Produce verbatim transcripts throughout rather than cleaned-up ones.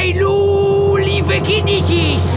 Hallo, lieve kindertjes.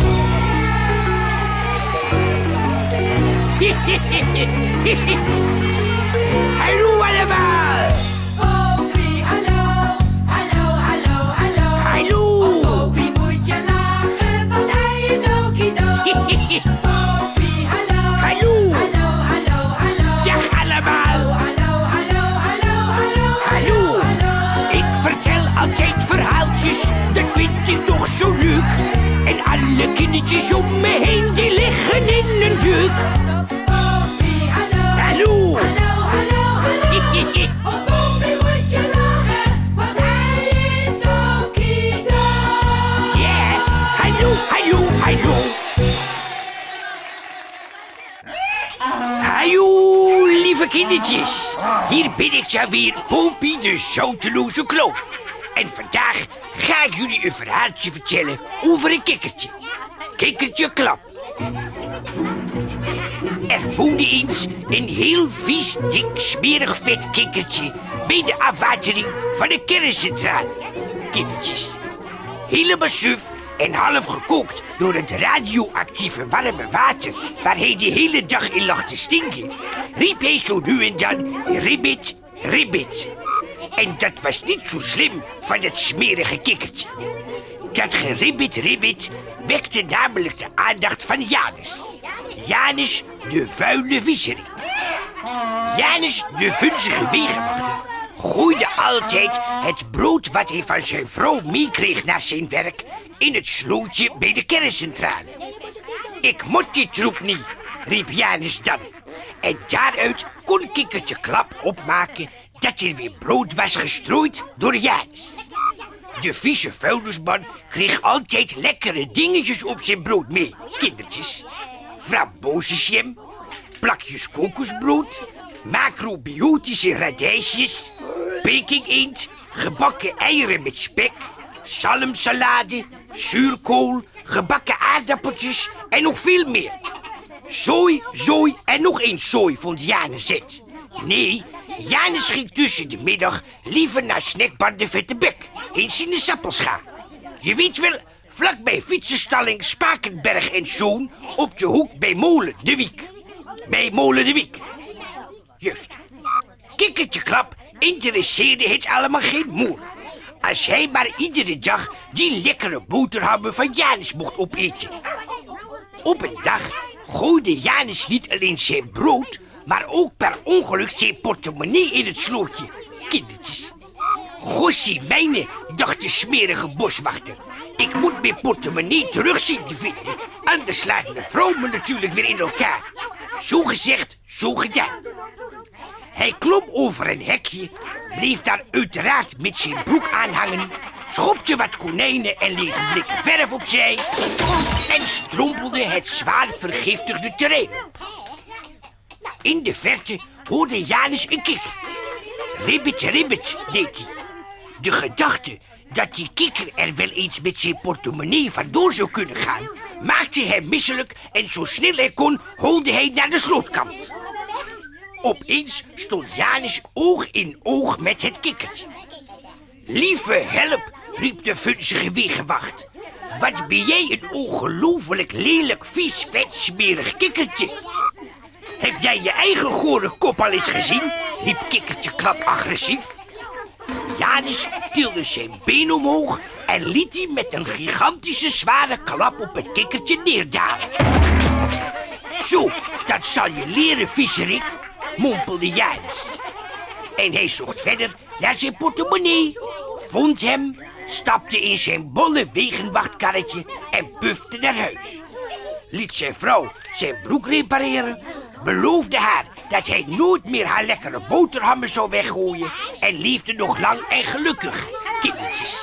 Hallo allemaal. Popie, hallo. Hallo, hallo, hallo. Hallo. Om Popie moet je lachen, want hij is okido. Popie, hallo. Hallo. Hallo, hallo, hallo. Dag allemaal. Hallo, hallo, hallo, hallo. Hallo. Ik vertel altijd verhaaltjes, dat vind ik toch zo leuk. En alle kindertjes om me heen, die liggen in een deuk. Popie, hallo. Hallo. Hallo, hallo, hallo. Om Popie moet je lachen, want hij is okido. Ja, hallo, hallo, hallo. Hallo, lieve kindertjes. Hier ben ik zo weer, Popie de zouteloze kloon. En vandaag ga ik jullie een verhaaltje vertellen over een kikkertje. Kikkertje Klap. Er woonde eens een heel vies, dik, smerig vet kikkertje bij de afwatering van de kerncentrale. Kindertjes. Helemaal suf en half gekookt door het radioactieve warme water waar hij de hele dag in lag te stinken, riep hij zo nu en dan ribbit, ribbit. En dat was niet zo slim van het smerige kikkertje. Dat geribbit ribbit wekte namelijk de aandacht van Janus. Janus de vuile viezerik. Janus de vunzige wegenwachter gooide altijd het brood wat hij van zijn vrouw meekreeg naar zijn werk in het slootje bij de kerncentrale. Ik moet die troep niet, riep Janus dan. En daaruit kon Kikkertje Klap opmaken dat er weer brood was gestrooid door Janus. De vieze vuilnisman kreeg altijd lekkere dingetjes op zijn brood mee, kindertjes. Frambozenjam, plakjes kokosbrood, macrobiotische radijsjes, peking eend, gebakken eieren met spek, zalmsalade, zuurkool, gebakken aardappeltjes en nog veel meer. Zooi, zooi en nog eens zooi, vond Janus het. Nee, Janus ging tussen de middag liever naar snackbar de Vette Bek in sinaasappelscha. Je weet wel, vlakbij fietsenstalling Spakenberg en Zoon op de hoek bij Molen de Wiek. Bij Molen de Wiek. Juist. Kikkertje Klap interesseerde het allemaal geen moer. Als hij maar iedere dag die lekkere boterhammen van Janus mocht opeten. Op een dag gooide Janus niet alleen zijn brood, maar ook per ongeluk zijn portemonnee in het slootje. Kindertjes. Gossie mijne, dacht de smerige boswachter. Ik moet mijn portemonnee terug zien te vinden. Anders slaat mijn vrouw me natuurlijk weer in elkaar. Zo gezegd, zo gedaan. Hij klom over een hekje, bleef daar uiteraard met zijn broek aanhangen, schopte wat konijnen en lege blikken verf opzij en strompelde het zwaar vergiftigde terrein op. In de verte hoorde Janus een kikker. Ribbit, ribbit, deed hij. De gedachte dat die kikker er wel eens met zijn portemonnee vandoor zou kunnen gaan, maakte hem misselijk en zo snel hij kon holde hij naar de slootkant. Opeens stond Janus oog in oog met het kikkertje. Lieve help, riep de vunzige wegenwacht. Wat ben jij een ongelooflijk lelijk, vies, vet, smerig kikkertje. Heb jij je eigen gore kop al eens gezien? Riep Kikkertje Klap agressief. Janus tilde zijn been omhoog en liet hij met een gigantische zware klap op het kikkertje neerdalen. Zo, dat zal je leren, viezerik, mompelde Janus. En hij zocht verder naar zijn portemonnee, vond hem, stapte in zijn bolle wegenwachtkarretje en pufte naar huis. Liet zijn vrouw zijn broek repareren, beloofde haar dat hij nooit meer haar lekkere boterhammen zou weggooien en leefde nog lang en gelukkig, kindertjes.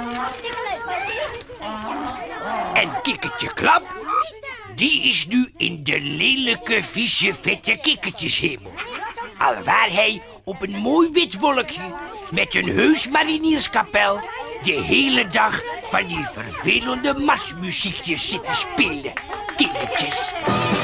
En Kikkertje Klap, die is nu in de lelijke, vieze, vette kikkertjeshemel. Alwaar hij op een mooi wit wolkje met een heus marinierskapel de hele dag van die vervelende marsmuziekjes zit te spelen, kindertjes.